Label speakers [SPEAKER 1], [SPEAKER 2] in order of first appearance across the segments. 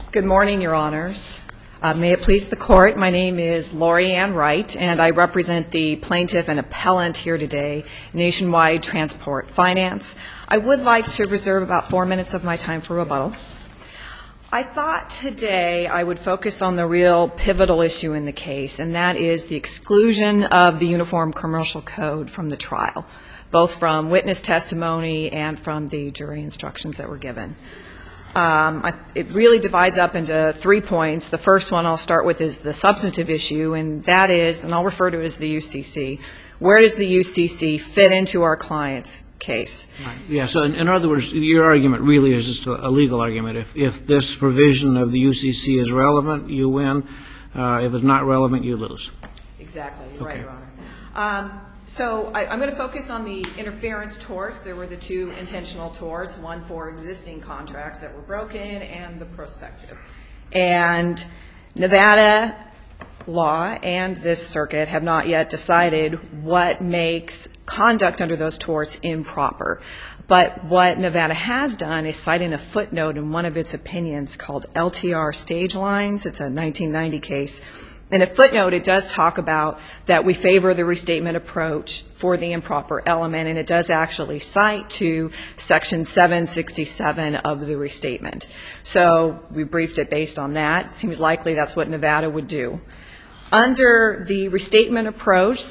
[SPEAKER 1] Good morning, Your Honors. May it please the Court, my name is Lori Ann Wright, and I represent the plaintiff and appellant here today, Nationwide Transport Finance. I would like to reserve about 4 minutes of my time for rebuttal. I thought today I would focus on the real pivotal issue in the case, and that is the exclusion of the Uniform Commercial Code from the trial, both from witness testimony and from the jury instructions that were given. It really divides up into 3 points. The first one I'll start with is the substantive issue, and that is, and I'll refer to it as the UCC. Where does the UCC fit into our client's case?
[SPEAKER 2] Yeah, so in other words, your argument really is just a legal argument. If this provision of the UCC is relevant, you win. If it's not relevant, you lose.
[SPEAKER 1] Exactly. You're right, Your Honor. So I'm going to focus on the interference torts. There were the two intentional torts, one for existing contracts that were broken and the prospective. And Nevada law and this circuit have not yet decided what makes conduct under those torts improper. But what Nevada has done is cite in a footnote in one of its opinions called LTR Stage Lines. It's a 1990 case. In a footnote, it does talk about that we favor the restatement approach for the improper element, and it does actually cite to Section 767 of the restatement. So we briefed it based on that. It seems likely that's what Nevada would do. Under the restatement approach,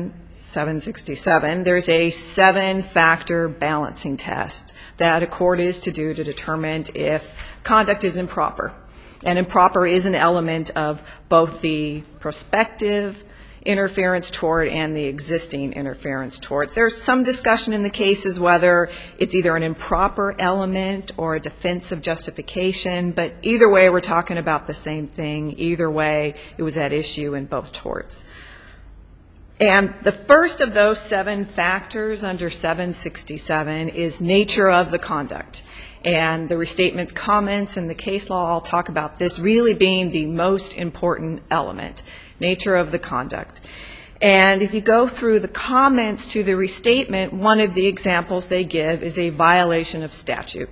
[SPEAKER 1] 767, there's a 7-factor balancing test that a court is to do to determine if conduct is improper. And improper is an element of both the prospective interference tort and the existing interference tort. There's some discussion in the cases whether it's either an improper element or a defensive justification, but either way we're talking about the same thing. Either way, it was at issue in both torts. And the first of those 7 factors under 767 is nature of the conduct. And the restatement's comments and the case law all talk about this really being the most important element, nature of the conduct. And if you go through the comments to the restatement, one of the examples they give is a violation of statute.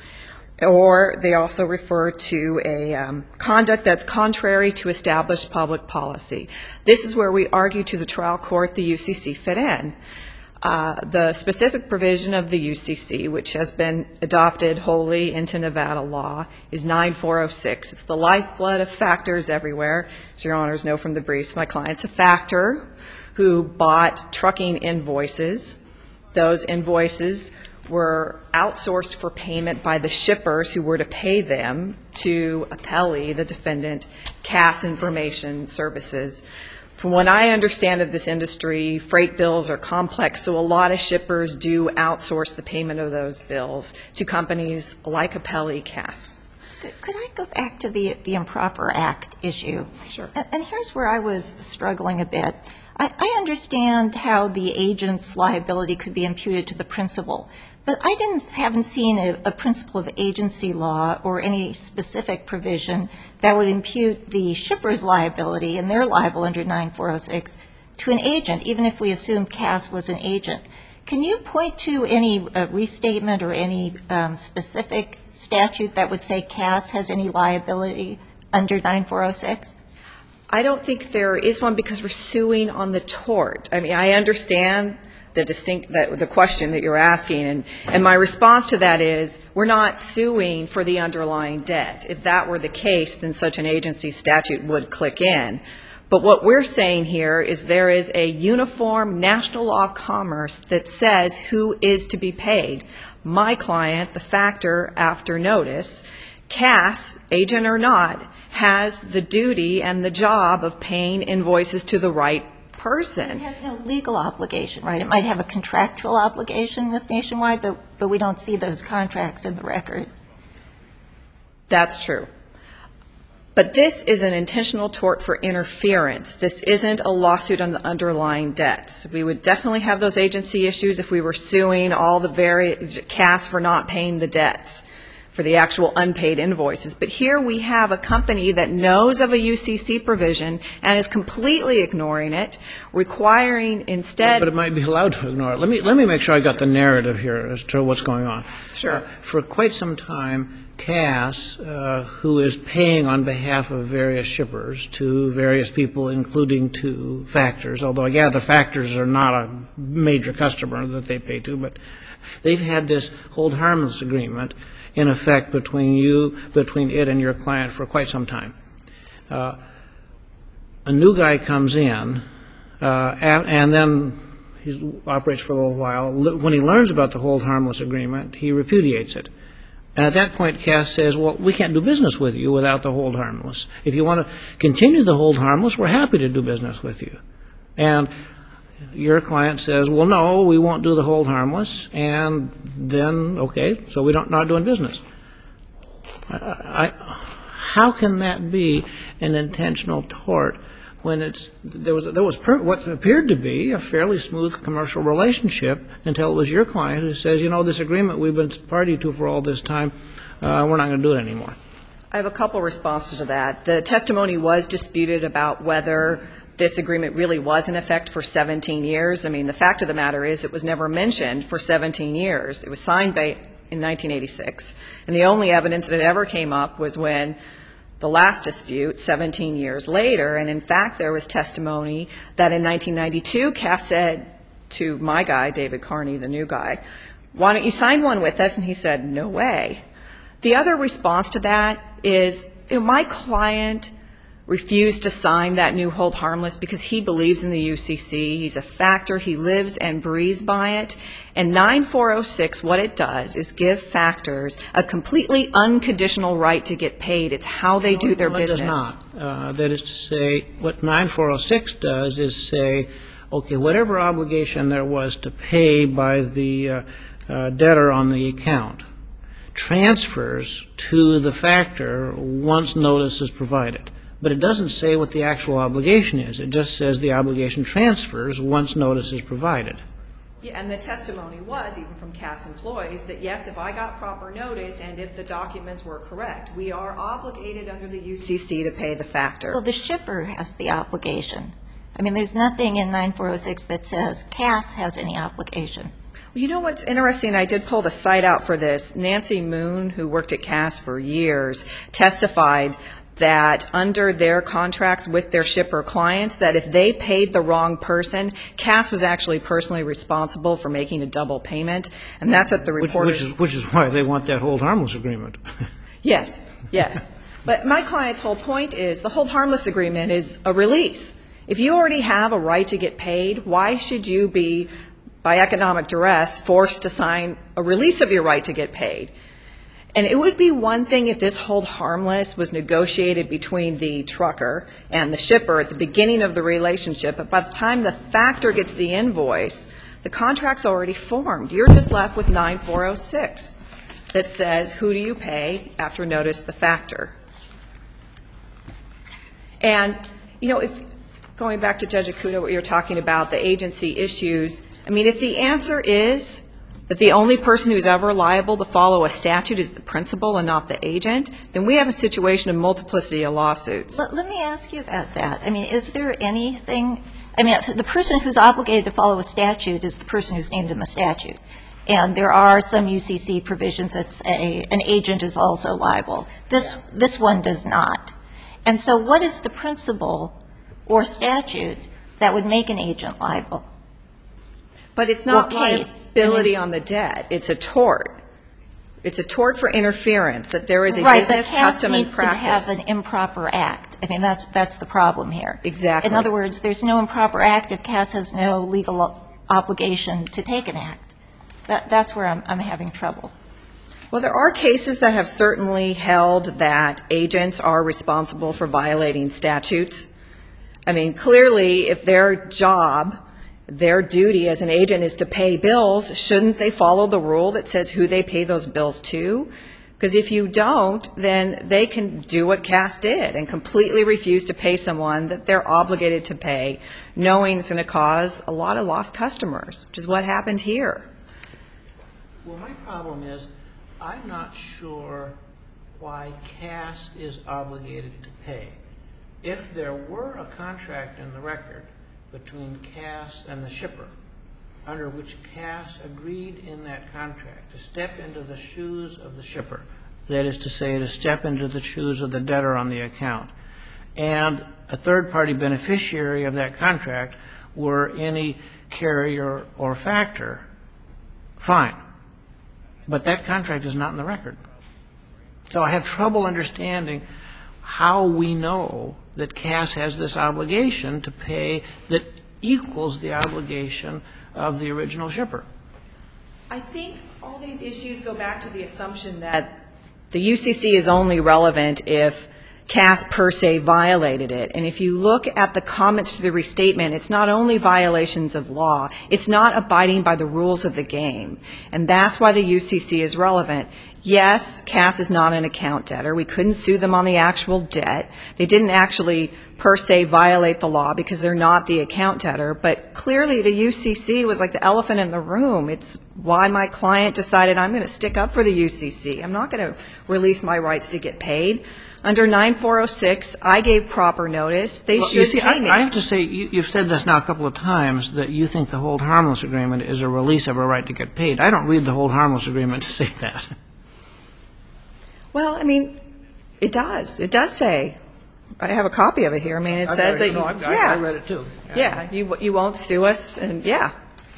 [SPEAKER 1] Or they also refer to a conduct that's contrary to established public policy. This is where we argue to the trial court the UCC fit in. The specific provision of the UCC, which has been adopted wholly into Nevada law, is 9406. It's the lifeblood of factors everywhere. As your honors know from the briefs, my client's a factor who bought trucking invoices. Those invoices were outsourced for payment by the shippers who were to pay them to Apelli, the defendant, Cass Information Services. From what I understand of this industry, freight bills are complex, so a lot of shippers do outsource the payment of those bills to companies like Apelli, Cass.
[SPEAKER 3] Could I go back to the Improper Act issue?
[SPEAKER 1] Sure.
[SPEAKER 3] And here's where I was struggling a bit. I understand how the agent's liability could be imputed to the principal, but I haven't seen a principle of agency law or any specific provision that would impute the shipper's liability, and they're liable under 9406, to an agent, even if we assume Cass was an agent. Can you point to any restatement or any specific statute that would say Cass has any liability under 9406?
[SPEAKER 1] I don't think there is one because we're suing on the tort. I mean, I understand the question that you're asking, and my response to that is we're not suing for the underlying debt. If that were the case, then such an agency statute would click in. But what we're saying here is there is a uniform national law of commerce that says who is to be paid. My client, the factor after notice, Cass, agent or not, has the duty and the job of paying invoices to the right person.
[SPEAKER 3] It has no legal obligation, right? It might have a contractual obligation with Nationwide, but we don't see those contracts in the record.
[SPEAKER 1] That's true. But this is an intentional tort for interference. This isn't a lawsuit on the underlying debts. We would definitely have those agency issues if we were suing all the Cass for not paying the debts, for the actual unpaid invoices. But here we have a company that knows of a UCC provision and is completely ignoring it, requiring instead...
[SPEAKER 2] But it might be allowed to ignore it. Let me make sure I got the narrative here as to what's going on.
[SPEAKER 1] Sure.
[SPEAKER 2] For quite some time, Cass, who is paying on behalf of various shippers to various people, including to Factors, although I gather Factors are not a major customer that they pay to, but they've had this hold harmless agreement in effect between it and your client for quite some time. A new guy comes in, and then he operates for a little while. When he learns about the hold harmless agreement, he repudiates it. And at that point, Cass says, well, we can't do business with you without the hold harmless. If you want to continue the hold harmless, we're happy to do business with you. And your client says, well, no, we won't do the hold harmless. And then, okay, so we're not doing business. How can that be an intentional tort when there was what appeared to be a fairly smooth commercial relationship until it was your client who says, this agreement we've been party to for all this time, we're not going to do it anymore?
[SPEAKER 1] I have a couple responses to that. The testimony was disputed about whether this agreement really was in effect for 17 years. I mean, the fact of the matter is it was never mentioned for 17 years. It was signed in 1986, and the only evidence that ever came up was when the last dispute 17 years later, and in fact there was testimony that in 1992 Cass said to my guy, David Carney, the new guy, why don't you sign one with us? And he said, no way. The other response to that is my client refused to sign that new hold harmless because he believes in the UCC. He's a Factor. He lives and breathes by it. And 9406, what it does is give Factors a completely unconditional right to get paid. It's how they do their business.
[SPEAKER 2] It does not. That is to say, what 9406 does is say, okay, whatever obligation there was to pay by the debtor on the account transfers to the Factor once notice is provided. But it doesn't say what the actual obligation is. It just says the obligation transfers once notice is provided.
[SPEAKER 1] Yeah, and the testimony was, even from Cass employees, that yes, if I got proper notice and if the documents were correct, we are obligated under the UCC to pay the Factor.
[SPEAKER 3] Well, the shipper has the obligation. I mean, there's nothing in 9406 that says Cass has any obligation.
[SPEAKER 1] You know what's interesting? I did pull the site out for this. Nancy Moon, who worked at Cass for years, testified that under their contracts with their shipper clients, that if they paid the wrong person, Cass was actually personally responsible for making a double payment, and that's what the reporters...
[SPEAKER 2] Which is why they want that hold harmless agreement.
[SPEAKER 1] Yes, yes. But my client's whole point is the hold harmless agreement is a release. If you already have a right to get paid, why should you be, by economic duress, forced to sign a release of your right to get paid? And it would be one thing if this hold harmless was negotiated between the trucker and the shipper at the beginning of the relationship, but by the time the Factor gets the invoice, the contract's already formed. You're just left with 9406 that says, who do you pay after notice the Factor? And, if going back to Judge Ikuda, what you're talking about, the agency issues, I mean, if the answer is that the only person who's ever liable to follow a statute is the principal and not the agent, then we have a situation of multiplicity of lawsuits.
[SPEAKER 3] Let me ask you about that. I mean, is there anything, the person who's obligated to follow a statute is the person who's named in the statute. And there are some UCC provisions that say an agent is also liable. This one does not. And so what is the principle or statute that would make an agent liable?
[SPEAKER 1] But it's not liability on the debt. It's a tort. It's a tort for interference, that there is a business custom and practice.
[SPEAKER 3] Right, but Cass needs to have an improper act. I mean, that's the problem here.
[SPEAKER 1] Exactly.
[SPEAKER 3] In other words, there's no improper act if Cass has no legal obligation to take an act. That's where I'm having trouble.
[SPEAKER 1] Well, there are cases that have certainly held that agents are responsible for violating statutes. I mean, clearly, if their job, their duty as an agent is to pay bills, shouldn't they follow the rule that says who they pay those bills to? Because if you don't, then they can do what Cass did and completely refuse to pay someone that they're obligated to pay, knowing it's going to cause a lot of lost customers, which is what happened here.
[SPEAKER 2] Well, my problem is I'm not sure why Cass is obligated to pay. If there were a contract in the record between Cass and the shipper, under which Cass agreed in that contract to step into the shoes of the shipper that is to say, to step into the shoes of the debtor on the account, and a third-party beneficiary of that contract were any carrier or factor, fine. But that contract is not in the record. So I have trouble understanding how we know that Cass has this obligation to pay that equals the obligation of the original shipper.
[SPEAKER 1] I think all these issues go back to the assumption that the UCC is only relevant if Cass per se violated it. And if you look at the comments to the restatement, it's not only violations of law, it's not abiding by the rules of the game. And that's why the UCC is relevant. Yes, Cass is not an account debtor. We couldn't sue them on the actual debt. They didn't actually per se violate the law because they're not the account debtor. But clearly the UCC was like the elephant in the room. It's why my client decided I'm going to stick up for the UCC. I'm not going to release my rights to get paid. Under 9406, I gave proper notice. They should pay me.
[SPEAKER 2] I have to say, you've said this now a couple of times, that you think the hold harmless agreement is a release of a right to get paid. I don't read the hold harmless agreement to say that.
[SPEAKER 1] Well, I mean, it does. It does say. I have a copy of it here. I mean, it says that.
[SPEAKER 2] I read it too.
[SPEAKER 1] Yeah, you won't sue us, and yeah.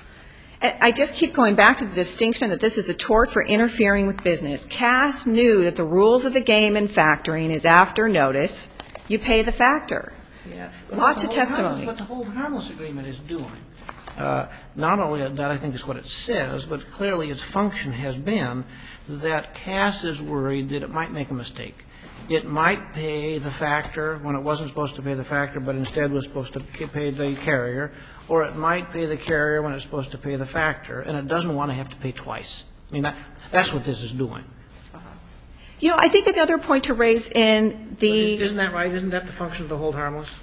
[SPEAKER 1] I just keep going back to the distinction that this is a tort for interfering with business. Cass knew that the rules of the game in factoring is after notice, you pay the factor.
[SPEAKER 2] Yeah.
[SPEAKER 1] Lots of testimony.
[SPEAKER 2] What the hold harmless agreement is doing, not only that I think is what it says, but clearly its function has been that Cass is worried that it might make a mistake. It might pay the factor when it wasn't supposed to pay the factor, but instead was supposed to pay the carrier, or it might pay the carrier when it's supposed to pay the factor, and it doesn't want to have to pay twice. I mean, that's what this is doing.
[SPEAKER 1] You know, I think another point to raise in the...
[SPEAKER 2] Isn't that right? Isn't that the function of the hold harmless?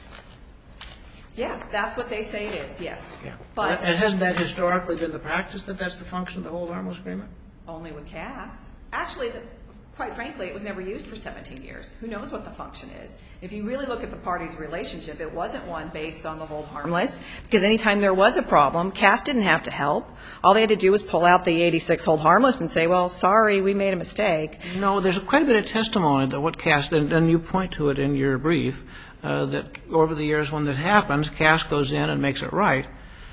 [SPEAKER 1] Yeah, that's what they say it is, yes.
[SPEAKER 2] Yeah.
[SPEAKER 1] But
[SPEAKER 2] and hasn't that historically been the practice, that that's the function of the hold harmless agreement?
[SPEAKER 1] only with Cass. Actually, quite frankly, it was never used for 17 years. Who knows what the function is? If you really look at the parties' relationship, it wasn't one based on the hold harmless, because anytime there was a problem, Cass didn't have to help. All they had to do was pull out the 86 hold harmless and say, well, sorry, we made a mistake.
[SPEAKER 2] No, there's quite a bit of testimony that what Cass, and you point to it in your brief, that over the years when this happens, Cass goes in and makes it right.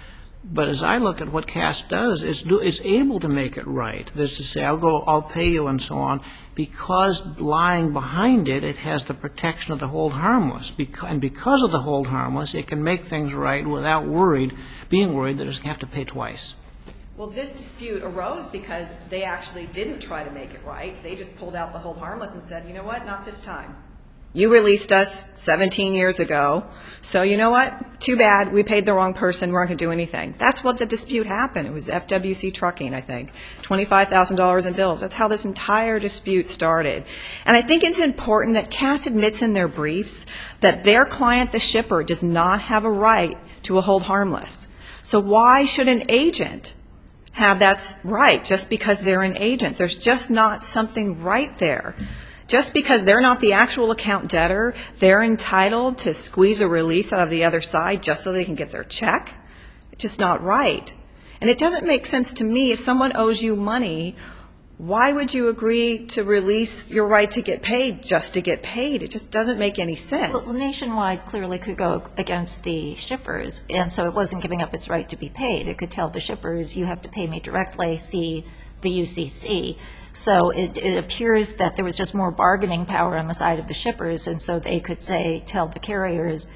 [SPEAKER 2] But as I look at what Cass does, it's able to make it right. That is to say, I'll pay you and so on, because lying behind it, it has the protection of the hold harmless. And because of the hold harmless, it can make things right without being worried that it's going to have to pay twice.
[SPEAKER 1] Well, this dispute arose because they actually didn't try to make it right. They just pulled out the hold harmless and said, you know what, not this time. You released us 17 years ago, so you know what? Too bad. We paid the wrong person. We weren't going to do anything. That's what the dispute happened. It was FWC Trucking, I think, $25,000 in bills. That's how this entire dispute started. And I think it's important that Cass admits in their briefs that their client, the shipper, does not have a right to a hold harmless. So why should an agent have that right just because they're an agent? There's just not something right there. Just because they're not the actual account debtor, they're entitled to squeeze a release out of the other side just so they can get their check? It's just not right. And it doesn't make sense to me. If someone owes you money, why would you agree to release your right to get paid just to get paid? It just doesn't make any sense.
[SPEAKER 3] Well, Nationwide clearly could go against the shippers, and so it wasn't giving up its right to be paid. It could tell the shippers, you have to pay me directly, see the UCC. So it appears that there was just more bargaining power on the side of the shippers, and so they could say, tell the carriers,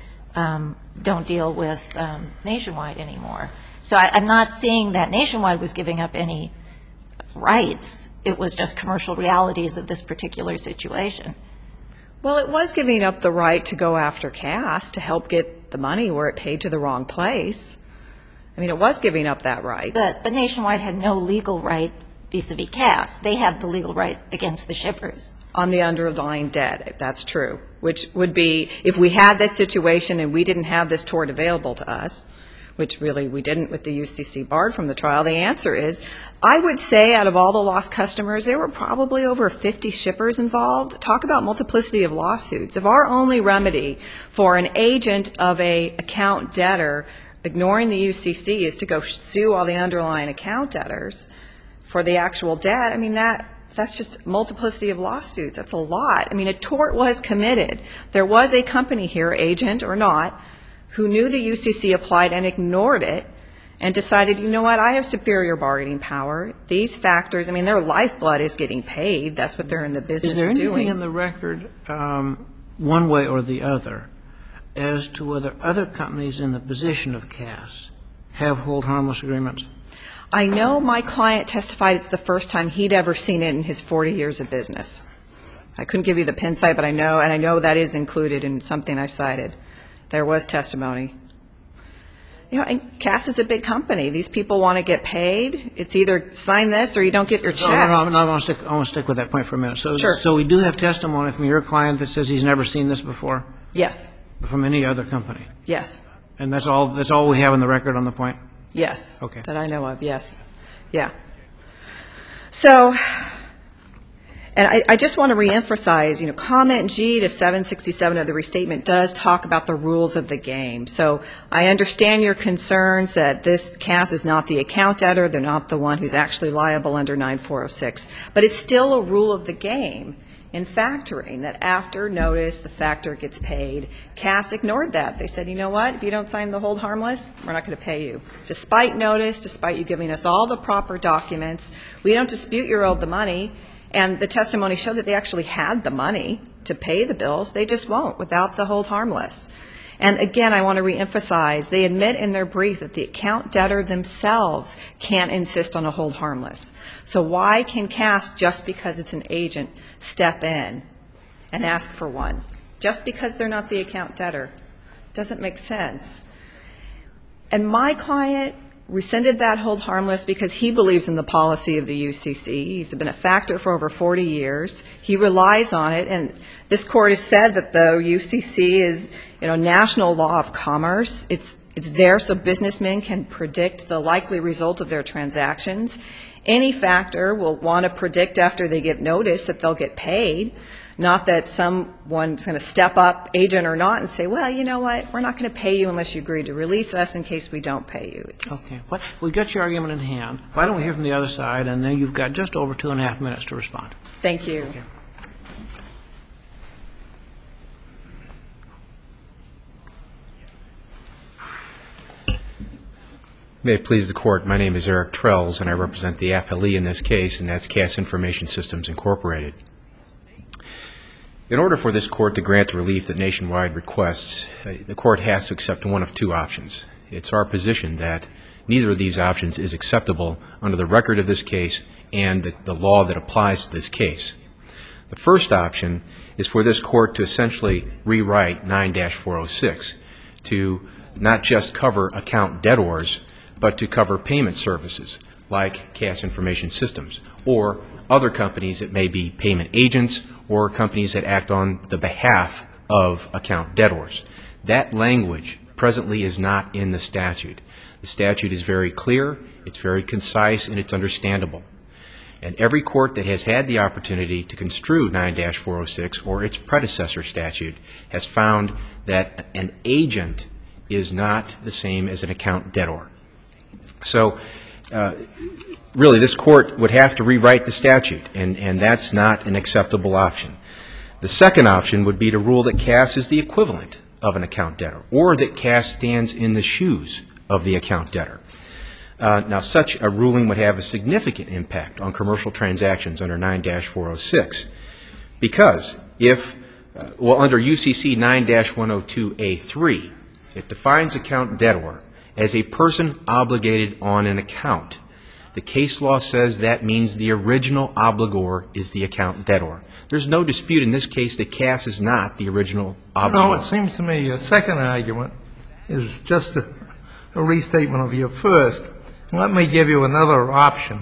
[SPEAKER 3] don't deal with Nationwide anymore. So I'm not seeing that Nationwide was giving up any rights. It was just commercial realities of this particular situation.
[SPEAKER 1] Well, it was giving up the right to go after Cass to help get the money where it paid to the wrong place. I mean, it was giving up that right.
[SPEAKER 3] But Nationwide had no legal right vis-a-vis Cass. They had the legal right against the shippers.
[SPEAKER 1] On the underlying debt, that's true, which would be if we had this situation and we didn't have this tort available to us, which really we didn't with the UCC barred from the trial, the answer is, I would say out of all the lost customers, there were probably over 50 shippers involved. Talk about multiplicity of lawsuits. If our only remedy for an agent of a account debtor ignoring the UCC is to go sue all the underlying account debtors for the actual debt, I mean, that That's just multiplicity of lawsuits. That's a lot. I mean, a tort was committed. There was a company here, agent or not, who knew the UCC applied and ignored it and decided, you know what, I have superior bargaining power. These factors, I mean, their lifeblood is getting paid. That's what they're in the business of doing.
[SPEAKER 2] Is there anything in the record, one way or the other, as to whether other companies in the position of Cass have hold harmless agreements?
[SPEAKER 1] I know my client testified it's the first time he'd ever seen it in his 40 years of business. I couldn't give you the pin site, but I know that is included in something I cited. There was testimony. You know, and Cass is a big company. These people want to get paid. It's either sign this or you don't get your check.
[SPEAKER 2] No, I want to stick with that point for a minute.
[SPEAKER 1] Sure.
[SPEAKER 2] So we do have testimony from your client that says he's never seen this before?
[SPEAKER 1] Yes.
[SPEAKER 2] From any other company?
[SPEAKER 1] Yes.
[SPEAKER 2] And that's all we have in the record on the point?
[SPEAKER 1] Yes.
[SPEAKER 2] Okay.
[SPEAKER 1] That I know of, yes. Yeah. So, and I just want to reemphasize, you know, comment G to 767 of the restatement does talk about the rules of the game. So I understand your concerns that this Cass is not the account debtor. They're not the one who's actually liable under 9406. But it's still a rule of the game in factoring that after notice the factor gets paid. Cass ignored that. They said, you know what, if you don't sign the hold harmless, we're not going to pay you. Despite notice, despite you giving us all the proper documents, we don't dispute you're owed the money. And the testimony showed that they actually had the money to pay the bills. They just won't without the hold harmless. And again, I want to reemphasize, they admit in their brief that the account debtor themselves can't insist on a hold harmless. So why can Cass, just because it's an agent, step in and ask for one? Just because they're not the account debtor. Doesn't make sense. And my client rescinded that hold harmless because he believes in the policy of the UCC. He's been a factor for over 40 years. He relies on it, and this court has said that the UCC is, you know, national law of commerce. It's there so businessmen can predict the likely result of their transactions. Any factor will want to predict after they get notice that they'll get paid, not that someone's going to step up, agent or not, and say, well, you know what, we're not going to pay you unless you agree to release us in case we don't pay you.
[SPEAKER 2] Okay. We've got your argument in hand. Why don't we hear from the other side, and then you've got just over 2.5 minutes to respond.
[SPEAKER 1] Thank you.
[SPEAKER 2] Okay.
[SPEAKER 4] May it please the Court, my name is Eric Trells, and I represent the appellee in this case, and that's Cass Information Systems, Incorporated. In order for this Court to grant the relief that Nationwide requests, the Court has to accept one of two options. It's our position that neither of these options is acceptable under the record of this case and the law that applies to this case. The first option is for this Court to essentially rewrite 9-406 to not just cover account debtors, but to cover payment services like Cass Information Systems or other companies that may be payment agents or companies that act on the behalf of account debtors. That language presently is not in the statute. The statute is very clear, it's very concise, and it's understandable. And every court that has had the opportunity to construe 9-406 or its predecessor statute has found that an agent is not the same as an account debtor. So really this Court would have to rewrite the statute, and that's not an acceptable option. The second option would be to rule that Cass is the equivalent of an account debtor or that Cass stands in the shoes of the account debtor. Now, such a ruling would have a significant impact on commercial transactions under 9-406 because under UCC 9-102A3, it defines account debtor as a person obligated on an account. The case law says that means the original obligor is the account debtor. There's no dispute in this case that Cass is not the original obligor.
[SPEAKER 5] No, it seems to me your second argument is just a restatement of your first. Let me give you another option.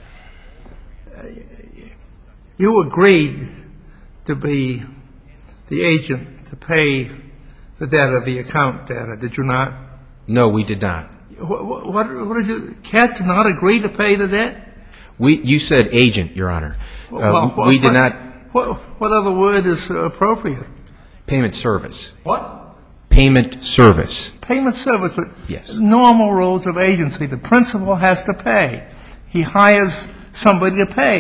[SPEAKER 5] You agreed to be the agent to pay the debt of the account debtor, did you not?
[SPEAKER 4] No, we did not.
[SPEAKER 5] What did you? Cass did not agree to pay the debt?
[SPEAKER 4] You said agent, Your Honor. We did not.
[SPEAKER 5] What other word is appropriate?
[SPEAKER 4] Payment service.
[SPEAKER 5] What?
[SPEAKER 4] Payment service.
[SPEAKER 5] Payment service, but
[SPEAKER 4] yes.
[SPEAKER 5] Normal rules of agency. The principal has to pay. He hires somebody to pay.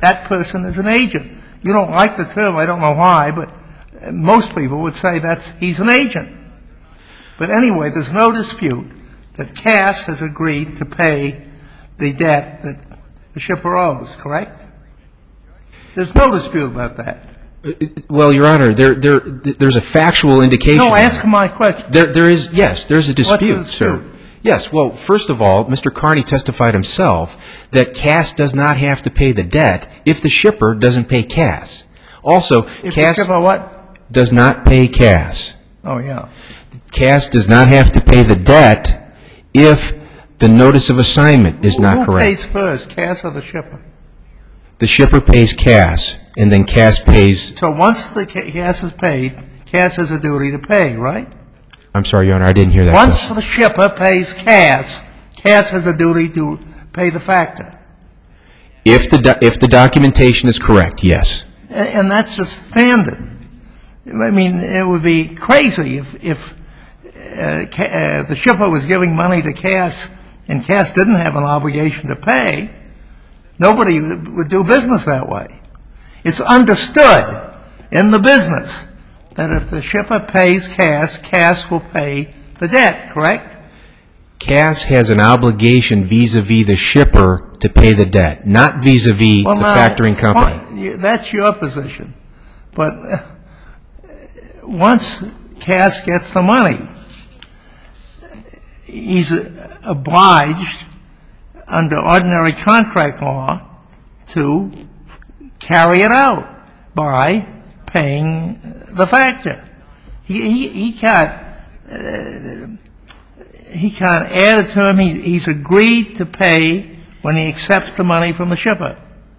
[SPEAKER 5] that person is an agent. You don't like the term, I don't know why, but most people would say he's an agent. But anyway, there's no dispute that Cass has agreed to pay the debt that the shipper owes, correct? There's no dispute about that.
[SPEAKER 4] Well, Your Honor, there's a factual indication.
[SPEAKER 5] No, answer my question.
[SPEAKER 4] There's a dispute,
[SPEAKER 5] What's the dispute?
[SPEAKER 4] sir. Yes, well, first of all, Mr. Carney testified himself that Cass does not have to pay the debt if the shipper doesn't pay Cass. Also,
[SPEAKER 5] If
[SPEAKER 4] Cass
[SPEAKER 5] the shipper what?
[SPEAKER 4] does not pay Cass.
[SPEAKER 5] Oh, yeah.
[SPEAKER 4] Cass does not have to pay the debt if the notice of assignment is not
[SPEAKER 5] Who
[SPEAKER 4] correct.
[SPEAKER 5] pays first, Cass or the shipper?
[SPEAKER 4] The shipper pays Cass, and then Cass pays...
[SPEAKER 5] So once the Cass is paid, Cass has a duty to pay, right?
[SPEAKER 4] I'm sorry, Your Honor, I didn't hear that.
[SPEAKER 5] Once the shipper pays Cass, Cass has a duty to pay the factor.
[SPEAKER 4] If the documentation is correct, yes.
[SPEAKER 5] And that's just standard. I mean, it would be crazy if the shipper was giving money to Cass and Cass didn't have an obligation to pay. Nobody would do business that way. It's understood in the business that if the shipper pays Cass, Cass will pay the debt, correct?
[SPEAKER 4] Cass has an obligation vis-a-vis the shipper to pay the debt, not vis-a-vis the factoring company.
[SPEAKER 5] That's your position. But once Cass gets the money, he's obliged under ordinary contract law to carry it out by paying the factor. He can't add it to him. He's agreed to pay when he accepts the money from the shipper.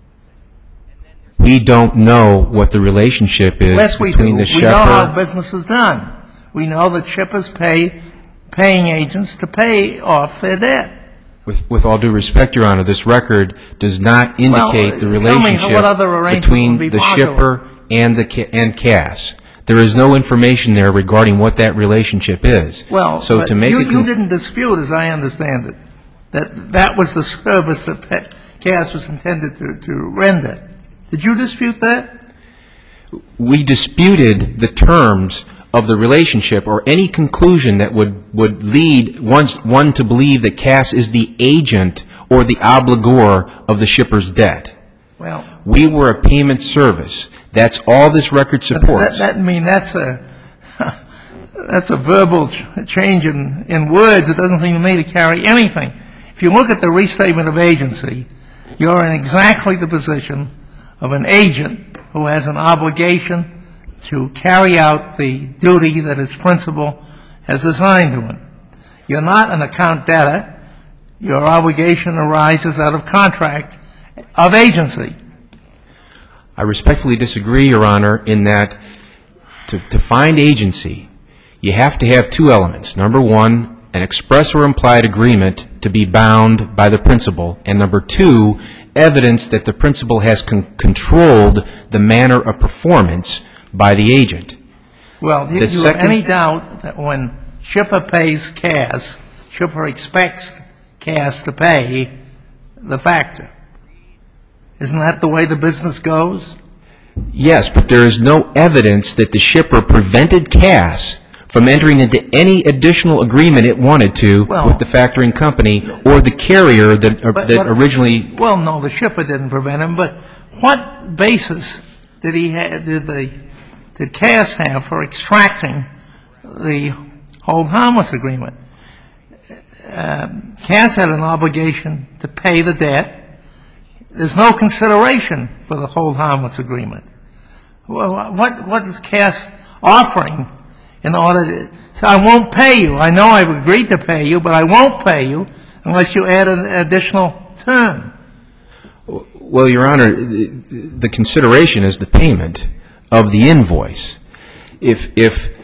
[SPEAKER 4] We don't know what the relationship is
[SPEAKER 5] Yes, we
[SPEAKER 4] between
[SPEAKER 5] do.
[SPEAKER 4] the
[SPEAKER 5] We know how
[SPEAKER 4] shipper...
[SPEAKER 5] business is done. We know that shippers pay paying agents to pay off their debt.
[SPEAKER 4] With all due respect, Your Honor, this record does not indicate the
[SPEAKER 5] tell me
[SPEAKER 4] relationship
[SPEAKER 5] what other arrangement
[SPEAKER 4] between
[SPEAKER 5] would be
[SPEAKER 4] the
[SPEAKER 5] possible.
[SPEAKER 4] shipper and Cass. There is no information there regarding what that relationship is.
[SPEAKER 5] Well,
[SPEAKER 4] so
[SPEAKER 5] but
[SPEAKER 4] to make
[SPEAKER 5] you didn't dispute, as I understand it, that was the service that Cass was intended to render. Did you dispute that?
[SPEAKER 4] We disputed the terms of the relationship or any conclusion that would lead one to believe that Cass is the agent or the obligor of the shipper's debt.
[SPEAKER 5] Well,
[SPEAKER 4] we were a payment service. That's all this record supports.
[SPEAKER 5] That's a verbal change in words. It doesn't seem to me to carry anything. If you look at the restatement of agency, you're in exactly the position of an agent who has an obligation to carry out the duty that his principal has assigned to him. You're not an account debtor. Your obligation arises out of contract of agency.
[SPEAKER 4] I respectfully disagree, Your Honor, in that to find agency, you have to have two elements. Number one, an express or implied agreement to be bound by the principal, and number two, evidence that the principal has controlled the manner of performance by the agent.
[SPEAKER 5] Well, do you have any doubt that when shipper pays Cass, shipper expects Cass to pay the factor? Isn't that the way the business goes?
[SPEAKER 4] Yes, but there is no evidence that the shipper prevented Cass from entering into any additional agreement it wanted to with the factoring company or the carrier that originally...
[SPEAKER 5] Well, no, the shipper didn't prevent him, but what basis did Cass have for extracting the hold harmless agreement? Cass had an obligation to pay the debt. There's no consideration for the hold harmless agreement. Well, what is Cass offering in order to say, I won't pay you. I know I've agreed to pay you, but I won't pay you unless you add an additional term.
[SPEAKER 4] Well, Your Honor, the consideration is the payment of the invoice. If the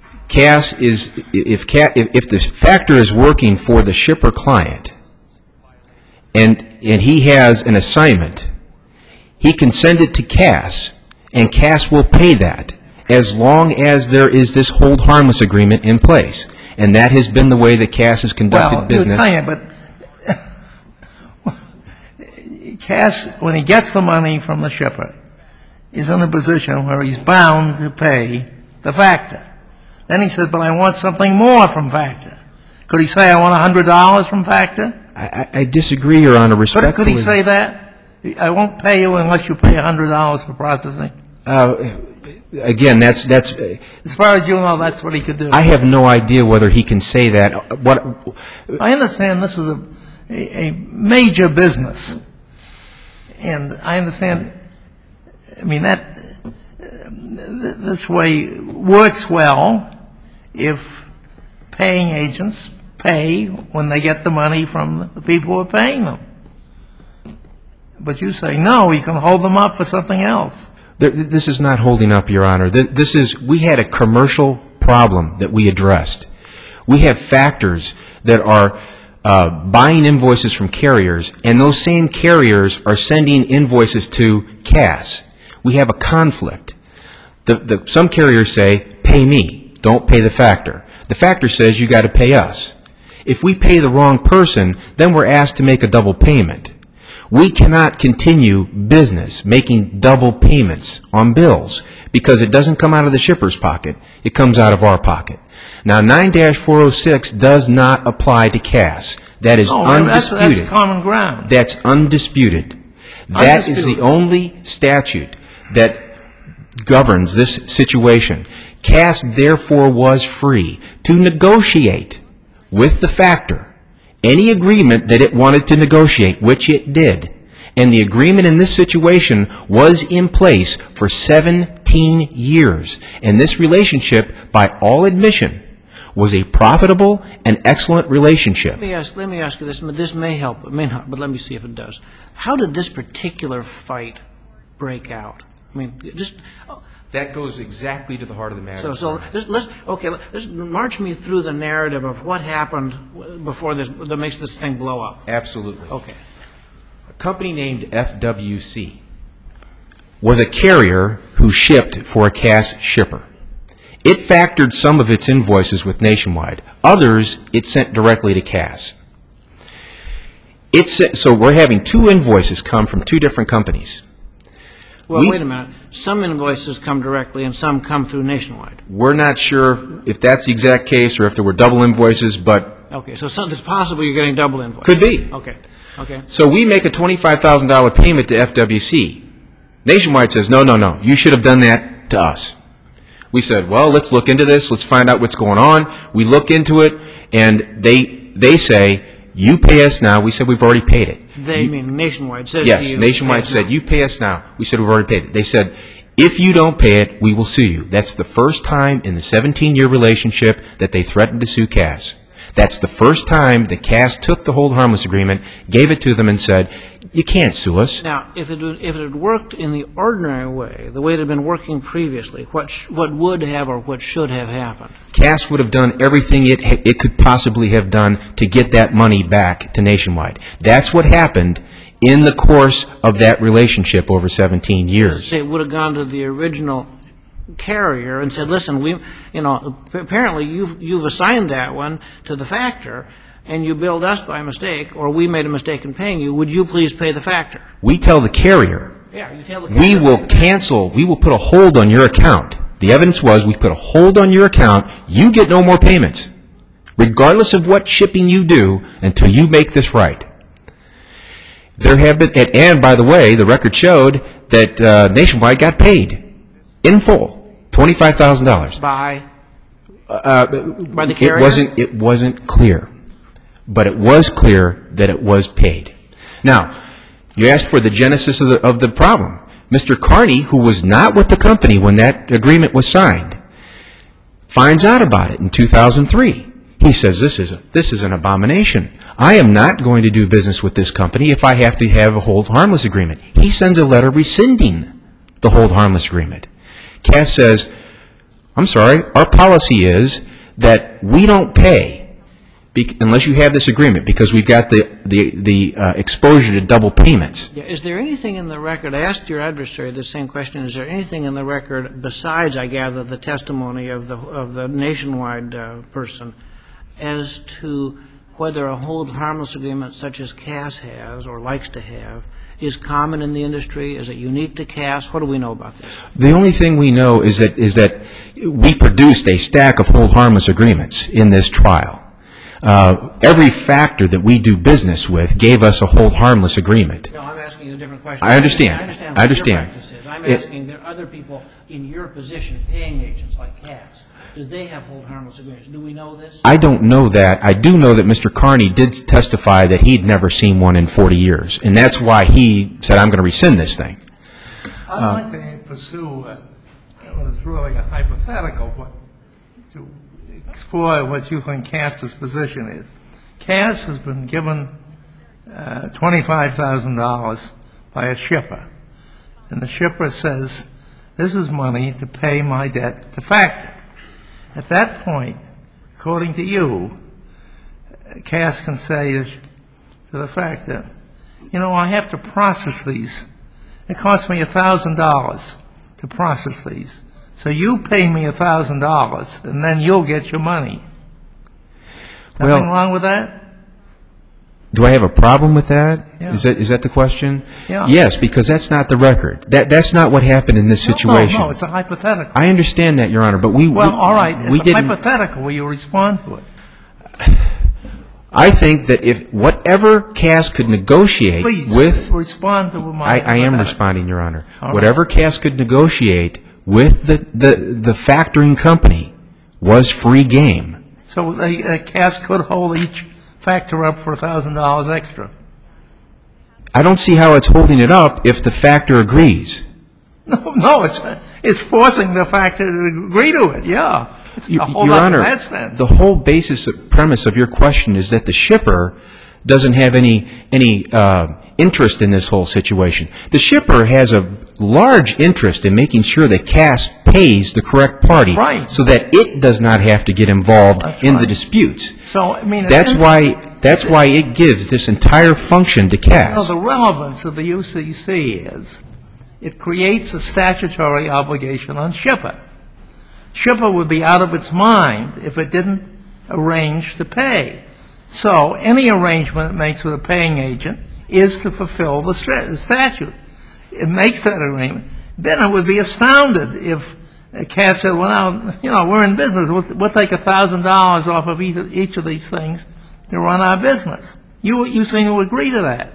[SPEAKER 4] factor is working for the shipper client and he has an assignment, he can send it to Cass, and Cass will pay that as long as there is this hold harmless agreement in place. And that has been the way that Cass has conducted business.
[SPEAKER 5] Well, but Cass, when he gets the money from the shipper, is in a position where he's bound to pay the factor. Then he says, but I want something more from factor. Could he say, I want $100 from factor?
[SPEAKER 4] I disagree, Your Honor, respectfully.
[SPEAKER 5] Could he say that? I won't pay you unless you pay $100 for processing?
[SPEAKER 4] Again, that's
[SPEAKER 5] as far as you know, that's what he could do.
[SPEAKER 4] I have no idea whether he can say that.
[SPEAKER 5] I understand this is a major business. And I understand, I mean, this way works well if paying agents pay when they get the money from the people who are paying them. But you say, no, you can hold them up for something else.
[SPEAKER 4] This is not holding up, Your Honor. We had a commercial problem that we addressed. We have factors that are buying invoices from carriers, and those same carriers are sending invoices to Cass. We have a conflict. Some carriers say, pay me, don't pay the factor. The factor says you got to pay us. If we pay the wrong person, then we're asked to make a double payment. We cannot continue business making double payments on bills because it doesn't come out of the shipper's pocket. It comes out of our pocket. Now, 9-406 does not apply to Cass. That is undisputed.
[SPEAKER 5] That's common ground.
[SPEAKER 4] That's undisputed. That is the only statute that governs this situation. Cass, therefore, was free to negotiate with the factor any agreement that it wanted to negotiate, which it did. And the agreement in this situation was in place for 17 years. And this relationship, by all admission, was a profitable and excellent relationship.
[SPEAKER 2] Let me ask you this. This may help. It may not, but let me see if it does. How did this particular fight break out? I mean, just...
[SPEAKER 4] That goes exactly to the heart of the matter.
[SPEAKER 2] So let's march me through the narrative of what happened before this that makes this thing blow up.
[SPEAKER 4] Absolutely.
[SPEAKER 2] Okay.
[SPEAKER 4] A company named FWC was a carrier who shipped for a Cass shipper. It factored some of its invoices with Nationwide. Others, it sent directly to Cass. So we're having two invoices come from two different companies.
[SPEAKER 2] Well, wait a minute. Some invoices come directly and some come through Nationwide.
[SPEAKER 4] We're not sure if that's the exact case or if there were double invoices, but...
[SPEAKER 2] Okay, so it's possible you're getting double invoices.
[SPEAKER 4] Could be.
[SPEAKER 2] Okay.
[SPEAKER 4] So we make a $25,000 payment to FWC. Nationwide says, no, you should have done that to us. We said, well, let's look into this. Let's find out what's going on. We look into it, and they say, you pay us now. We said we've already paid it.
[SPEAKER 2] They mean Nationwide said
[SPEAKER 4] yes, Nationwide said, you pay us now. We said we've already paid it. They said, if you don't pay it, we will sue you. That's the first time in the 17-year relationship that they threatened to sue Cass. That's the first time that Cass took the hold harmless agreement, gave it to them, and said, you can't sue us.
[SPEAKER 2] Now, if it had worked in the ordinary way, the way it had been working previously, what would have or what should have happened?
[SPEAKER 4] Cass would have done everything it could possibly have done to get that money back to Nationwide. That's what happened in the course of that relationship over 17 years.
[SPEAKER 2] It would have gone to the original carrier and said, listen, apparently you've assigned that one to the factor, and you billed us by mistake, or we made a mistake in paying you. Would you please pay the factor?
[SPEAKER 4] We tell the carrier,
[SPEAKER 2] you tell the carrier,
[SPEAKER 4] we will cancel, we will put a hold on your account. The evidence was we put a hold on your account. You get no more payments, regardless of what shipping you do, until you make this right. There have been, and by the way, the record showed that Nationwide got paid in full, $25,000.
[SPEAKER 2] By the carrier?
[SPEAKER 4] It wasn't clear, but it was clear that it was paid. Now, you asked for the genesis of the problem. Mr. Carney, who was not with the company when that agreement was signed, finds out about it in 2003. He says, this is an abomination. I am not going to do business with this company if I have to have a hold harmless agreement. He sends a letter rescinding the hold harmless agreement. Cass says, I'm sorry, our policy is that we don't pay unless you have this agreement, because we've got the exposure to double payments.
[SPEAKER 2] Yeah. Is there anything in the record, I asked your adversary the same question, is there anything in the record besides, I gather, the testimony of the Nationwide person as to whether a hold harmless agreement such as Cass has or likes to have is common in the industry? Is it unique to Cass? What do we know about this?
[SPEAKER 4] The only thing we know is that we produced a stack of hold harmless agreements in this trial. Every factor that we do business with gave us a hold harmless agreement.
[SPEAKER 2] No, I'm asking you a different question.
[SPEAKER 4] I understand.
[SPEAKER 2] I understand what your practice is. I'm asking, there are other people in your position, paying agents like Cass. Do they have hold harmless agreements? Do we know this?
[SPEAKER 4] I don't know that. I do know that Mr. Carney did testify that he'd never seen one in 40 years, and that's why he said, I'm going to rescind this thing.
[SPEAKER 5] I'd like to pursue what is really a hypothetical, but to explore what you think Cass's position is. Cass has been given $25,000 by a shipper, and the shipper says, this is money to pay my debt to Factor. At that point, according to you, Cass can say to the Factor, you know, I have to process these. It costs me $1,000 to process these. So you pay me $1,000, and then you'll get your money. Nothing wrong with that?
[SPEAKER 4] Do I have a problem with that?
[SPEAKER 5] Yeah.
[SPEAKER 4] Is that the question?
[SPEAKER 5] Yeah.
[SPEAKER 4] Yes, because that's not the record. That's not what happened in this situation.
[SPEAKER 5] No, it's a hypothetical.
[SPEAKER 4] I understand that, Your Honor, but
[SPEAKER 5] all right,
[SPEAKER 4] we
[SPEAKER 5] it's a
[SPEAKER 4] didn't.
[SPEAKER 5] hypothetical. Will you respond to it?
[SPEAKER 4] I think that if whatever Cass could negotiate
[SPEAKER 5] Please,
[SPEAKER 4] with...
[SPEAKER 5] respond to my
[SPEAKER 4] I am
[SPEAKER 5] hypothetical.
[SPEAKER 4] responding, Your Honor.
[SPEAKER 5] All right.
[SPEAKER 4] Whatever Cass could negotiate with the factoring company was free game.
[SPEAKER 5] So Cass could hold each factor up for $1,000 extra.
[SPEAKER 4] I don't see how it's holding it up if the factor agrees.
[SPEAKER 5] No, it's forcing the factor to agree to it, yeah. It's a whole
[SPEAKER 4] Your
[SPEAKER 5] lot
[SPEAKER 4] Honor,
[SPEAKER 5] in that sense.
[SPEAKER 4] the whole premise of your question is that the shipper doesn't have any interest in this whole situation. The shipper has a large interest in making sure that Cass pays the correct party,
[SPEAKER 5] Right.
[SPEAKER 4] so that it does not have to get involved in the
[SPEAKER 5] right.
[SPEAKER 4] disputes.
[SPEAKER 5] So, I mean,
[SPEAKER 4] That's why it gives this entire function to Cass.
[SPEAKER 5] the relevance of the UCC is it creates a statutory obligation on shipper. Shipper would be out of its mind if it didn't arrange to pay. So any arrangement it makes with a paying agent is to fulfill the statute. It makes that agreement. Then it would be astounded if Cass said, well, now, you know, we're in business. We'll take $1,000 off of each of these things to run our business. You seem to agree to that.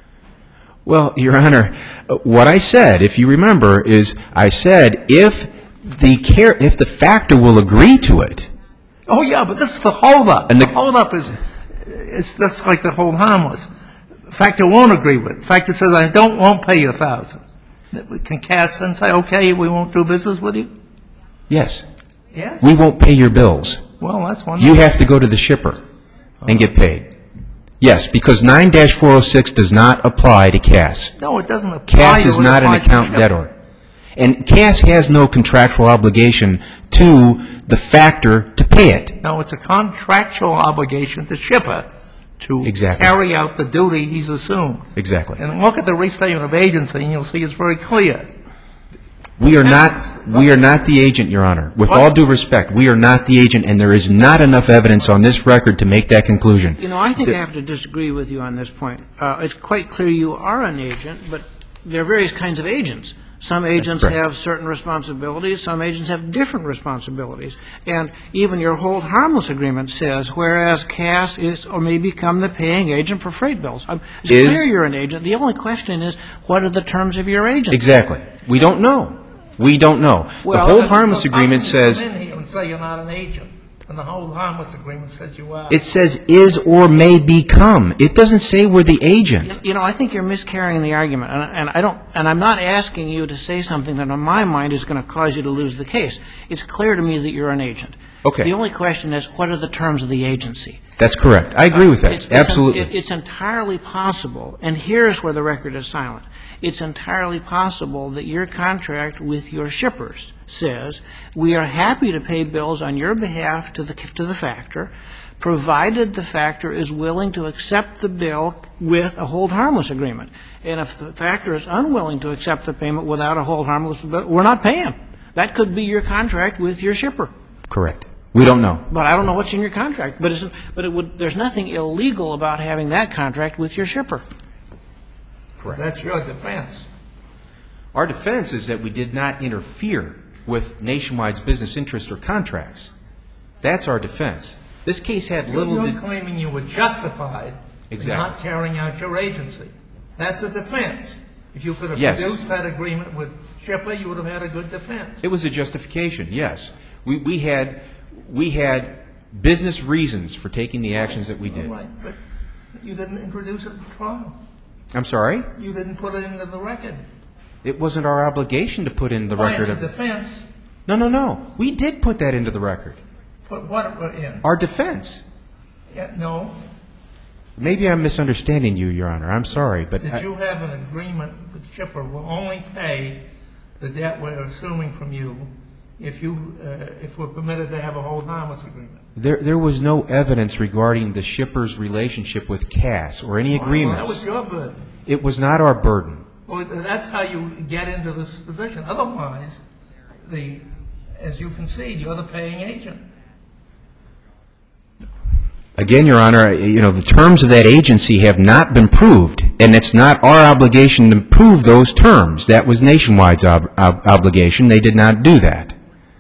[SPEAKER 4] Well, Your Honor, what I said, if you remember, is I said if the factor will agree to it.
[SPEAKER 5] Oh, yeah, but this is the holdup.
[SPEAKER 4] And
[SPEAKER 5] the holdup is, it's just like the hold harmless. Factor won't agree with it. Factor says, won't pay you $1,000. Can Cass then say, okay, we won't do business with you?
[SPEAKER 4] Yes.
[SPEAKER 5] Yes.
[SPEAKER 4] We won't pay your bills.
[SPEAKER 5] Well, that's one.
[SPEAKER 4] You have to go to the shipper and get paid. Yes, because 9-406 does not apply to Cass.
[SPEAKER 5] No, it doesn't apply.
[SPEAKER 4] Cass is not an account debtor. And Cass has no contractual obligation to the factor to pay it.
[SPEAKER 5] No, it's a contractual obligation to shipper to
[SPEAKER 4] Exactly.
[SPEAKER 5] carry out the duty he's assumed.
[SPEAKER 4] Exactly.
[SPEAKER 5] And look at the restatement of agency, and you'll see it's very clear.
[SPEAKER 4] We are not the agent, Your Honor. With all due respect, we are not the agent, and there is not enough evidence on this record to make that conclusion.
[SPEAKER 2] You know, I think I have to disagree with you on this point. It's quite clear you are an agent, but there are various kinds of agents. Some agents have certain responsibilities. Some agents have different responsibilities. And even your hold harmless agreement says, whereas Cass is or may become the paying agent for freight bills. It's clear you're an agent. The only question is, what are the terms of your agency?
[SPEAKER 4] Exactly. We don't know. We don't know. The hold harmless agreement says...
[SPEAKER 5] Come in here and say you're not an agent, and the hold harmless agreement says you are.
[SPEAKER 4] It says is or may become. It doesn't say we're the agent.
[SPEAKER 2] You know, I think you're miscarrying the argument, and I'm not asking you to say something that, in my mind, is going to cause you to lose the case. It's clear to me that you're an agent.
[SPEAKER 4] Okay.
[SPEAKER 2] The only question is, what are the terms of the agency?
[SPEAKER 4] That's correct. I agree with that. Absolutely.
[SPEAKER 2] It's entirely possible, and here's where the record is silent. It's entirely possible that your contract with your shippers says, we are happy to pay bills on your behalf to the factor, provided the factor is willing to accept the bill with a hold harmless agreement. And if the factor is unwilling to accept the payment without a hold harmless agreement, we're not paying. That could be your contract with your shipper.
[SPEAKER 4] Correct. We don't know.
[SPEAKER 2] But I don't know what's in your contract. But there's nothing illegal about having that contract with your shipper.
[SPEAKER 4] Correct.
[SPEAKER 5] That's your defense.
[SPEAKER 4] Our defense is that we did not interfere with Nationwide's business interests or contracts. That's our defense. This case had little...
[SPEAKER 5] You're claiming you were justified in not carrying out your agency. That's a defense. If you could have produced that agreement with Shipper, you would have had a good defense.
[SPEAKER 4] It was a justification, yes. We had business reasons for taking the actions that we did.
[SPEAKER 5] Right, but you didn't introduce it at trial.
[SPEAKER 4] I'm sorry?
[SPEAKER 5] You didn't put it into the record.
[SPEAKER 4] It wasn't our obligation to put in the record.
[SPEAKER 5] It's a defense.
[SPEAKER 4] No. We did put that into the record.
[SPEAKER 5] Put what in?
[SPEAKER 4] Our defense.
[SPEAKER 5] Yeah, no.
[SPEAKER 4] Maybe I'm misunderstanding you, Your Honor. I'm sorry, but...
[SPEAKER 5] Did you have an agreement with Shipper will only pay the debt we're assuming from you if we're permitted to have a hold harmless agreement?
[SPEAKER 4] There was no evidence regarding the Shipper's relationship with Cass or any agreements.
[SPEAKER 5] Well, that was your burden.
[SPEAKER 4] It was not our burden.
[SPEAKER 5] Well, that's how you get into this position. Otherwise, as you concede, you're the paying agent.
[SPEAKER 4] Again, Your Honor, the terms of that agency have not been proved, and it's not our obligation to prove those terms. That was Nationwide's obligation. They did not do that.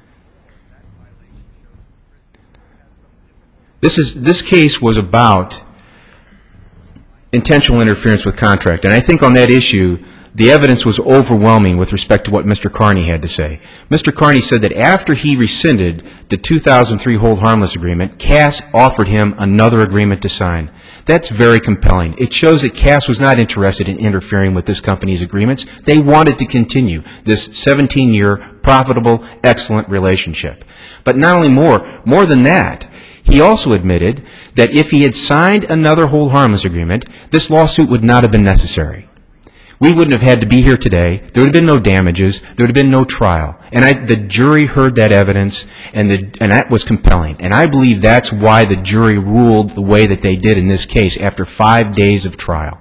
[SPEAKER 4] This case was about intentional interference with contract, and I think on that issue, the evidence was overwhelming with respect to what Mr. Carney had to say. Mr. Carney said that after he rescinded the 2003 hold harmless agreement, Cass offered him another agreement to sign. That's very compelling. It shows that Cass was not interested in interfering with this company's agreements. They wanted to continue this 17-year, profitable, excellent relationship. But not only more than that, he also admitted that if he had signed another hold harmless agreement, this lawsuit would not have been necessary. We wouldn't have had to be here today. There would have been no damages. There would have been no trial. And the jury heard that evidence, and that was compelling. And I believe that's why the jury ruled the way that they did in this case after 5 days of trial.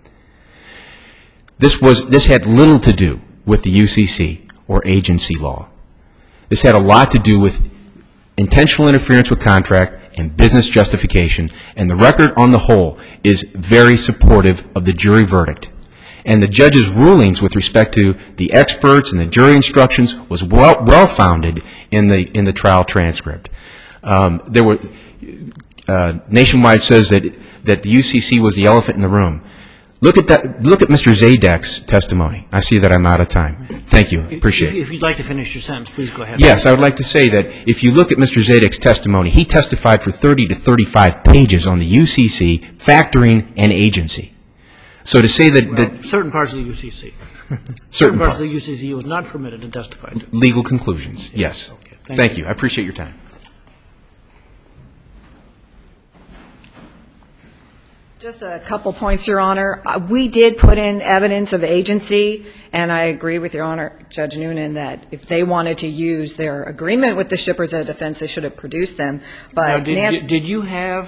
[SPEAKER 4] This had little to do with the UCC or agency law. This had a lot to do with intentional interference with contract and business justification. And the record on the whole is very supportive of the jury verdict. And the judge's rulings with respect to the experts and the jury instructions was well-founded in the trial transcript. Nationwide says that the UCC was the elephant in the room. Look at Mr. Zadek's testimony. I see that I'm out of time. Thank you. Appreciate it.
[SPEAKER 2] If you'd like to finish your sentence, please go ahead.
[SPEAKER 4] Yes, I would like to say that if you look at Mr. Zadek's testimony, he testified for 30 to 35 pages on the UCC, factoring, and agency. So to say that
[SPEAKER 2] certain parts of the UCC.
[SPEAKER 4] Certain
[SPEAKER 2] parts of the UCC was not permitted to testify to.
[SPEAKER 4] Legal conclusions, yes.
[SPEAKER 2] Okay.
[SPEAKER 4] Thank you. I appreciate your time.
[SPEAKER 1] Just a couple points, Your Honor. We did put in evidence of agency, and I agree with Your Honor, Judge Noonan, that if they wanted to use their agreement with the shippers as a defense, they should have produced them. But
[SPEAKER 2] now, did you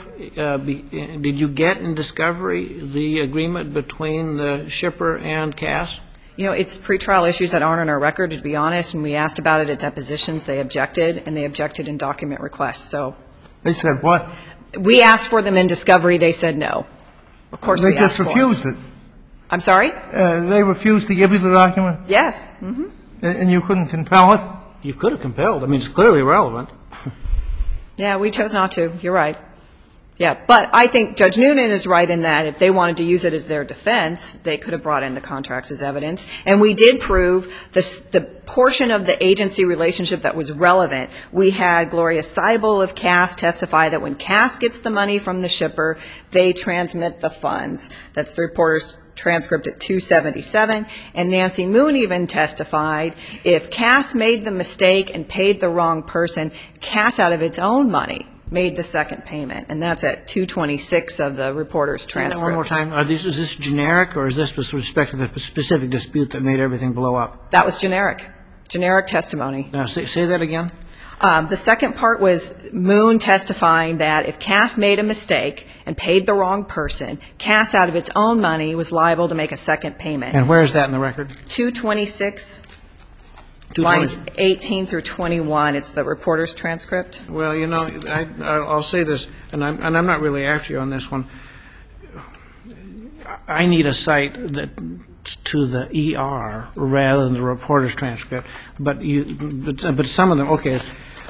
[SPEAKER 2] get in discovery the agreement between the shipper and Cass?
[SPEAKER 1] It's pretrial issues that aren't on our record, to be honest. When we asked about it at depositions, they objected, and they objected in document requests. So
[SPEAKER 5] they said what?
[SPEAKER 1] We asked for them in discovery. They said no. Of course,
[SPEAKER 5] they just refused it.
[SPEAKER 1] I'm sorry?
[SPEAKER 5] They refused to give you the document?
[SPEAKER 1] Yes. Mm-hmm.
[SPEAKER 5] And you couldn't compel it?
[SPEAKER 2] You could have compelled. I mean, it's clearly relevant.
[SPEAKER 1] Yeah, we chose not to. You're right. Yeah, but I think Judge Noonan is right in that if they wanted to use it as their defense, they could have brought in the contracts as evidence. And we did prove the portion of the agency relationship that was relevant. We had Gloria Seibel of Cass testify that when Cass gets the money from the shipper, they transmit the funds. That's the reporter's transcript at 277. And Nancy Moon even testified if Cass made the mistake and paid the wrong person, Cass out of its own money made the second payment, and that's at 226 of the reporter's transcript.
[SPEAKER 2] One more time. Is this generic, or is this with respect to the specific dispute that made everything blow up?
[SPEAKER 1] That was generic testimony.
[SPEAKER 2] Now, say that again.
[SPEAKER 1] The second part was Moon testifying that if Cass made a mistake and paid the wrong person, Cass out of its own money was liable to make a second payment.
[SPEAKER 2] And where is that in the record?
[SPEAKER 1] 226. Lines 18 through 21. It's the reporter's transcript.
[SPEAKER 2] Well, I'll say this, and I'm not really after you on this one. I need a cite that to the ER rather than the reporter's transcript, but some of them, okay.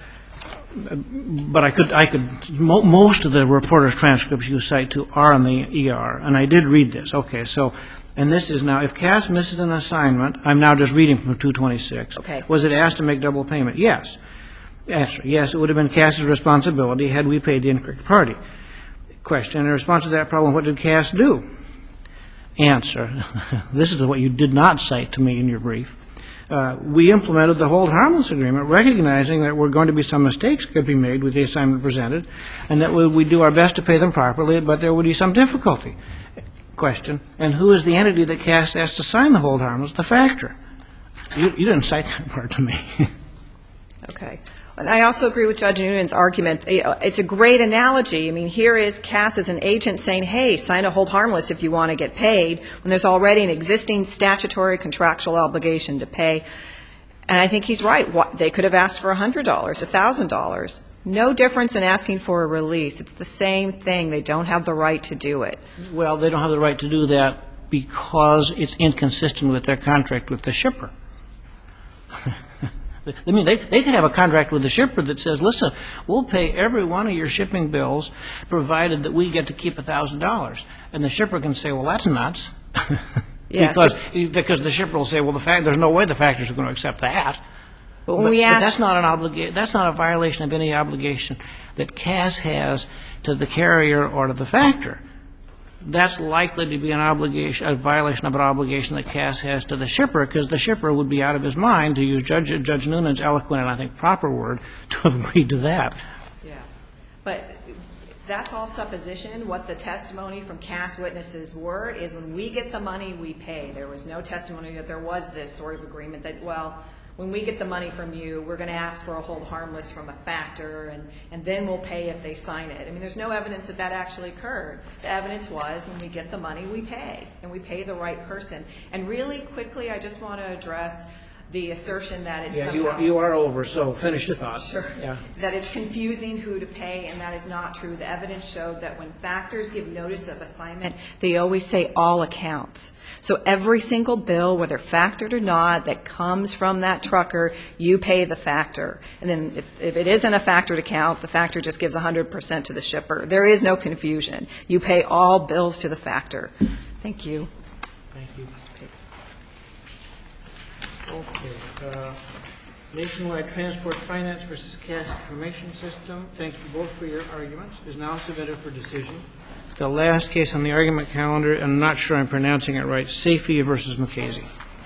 [SPEAKER 2] But I could most of the reporter's transcripts you cite to are in the ER, and I did read this. Okay, so, and this is now, if Cass misses an assignment, I'm now just reading from 226.
[SPEAKER 1] Okay.
[SPEAKER 2] Was it asked to make double payment? Yes. Answer, yes, it would have been Cass's responsibility had we paid the incorrect party. Question, in response to that problem, what did Cass do? Answer, this is what you did not cite to me in your brief. We implemented the hold harmless agreement, recognizing that were going to be some mistakes could be made with the assignment presented, and that we do our best to pay them properly, but there would be some difficulty. Question, and who is the entity that Cass asked to sign the hold harmless? The factor. You didn't cite that part to me.
[SPEAKER 1] Okay. And I also agree with Judge Noonan's argument. It's a great analogy. I mean, here is Cass as an agent saying, hey, sign a hold harmless if you want to get paid, when there's already an existing statutory contractual obligation to pay. And I think he's right. They could have asked for $100, $1,000. No difference in asking for a release. It's the same thing. They don't have the right to do it.
[SPEAKER 2] Well, they don't have the right to do that because it's inconsistent with their contract with the shipper. I mean, they could have a contract with the shipper that says, listen, we'll pay every one of your shipping bills provided that we get to keep $1,000. And the shipper can say, well, that's nuts.
[SPEAKER 1] Yes.
[SPEAKER 2] Because the shipper will say, well, there's no way the factors are going to accept that. But that's not that's not a violation of any obligation that Cass has to the carrier or to the factor. That's likely to be a violation of an obligation that Cass has to the shipper, because the shipper would be out of his mind, to use Judge Noonan's eloquent and I think proper word, to have agreed to that.
[SPEAKER 1] Yeah. But that's all supposition. What the testimony from Cass witnesses were is when we get the money, we pay. There was no testimony that there was this sort of agreement that, well, when we get the money from you, we're going to ask for a hold harmless from a factor, and then we'll pay if they sign it. I mean, there's no evidence that that actually occurred. The evidence was when we get the money, we pay, and we pay the right person. And really quickly, I just want to address the assertion that it's somehow...
[SPEAKER 2] You are over, so finish your thoughts.
[SPEAKER 1] Sure.
[SPEAKER 2] Yeah.
[SPEAKER 1] That it's confusing who to pay, and that is not true. The evidence showed that when factors give notice of assignment, they always say all accounts. So every single bill, whether factored or not, that comes from that trucker, you pay the factor. And then if it isn't a factored account, the factor just gives 100% to the shipper. There is no confusion. You pay all bills to the factor. Thank you.
[SPEAKER 2] Thank you. Okay. Nationwide Transport Finance versus Cass Information System. Thank you both for your arguments. Is now submitted for decision. The last case on the argument calendar, and I'm not sure I'm pronouncing it right, Safi versus McKaysey.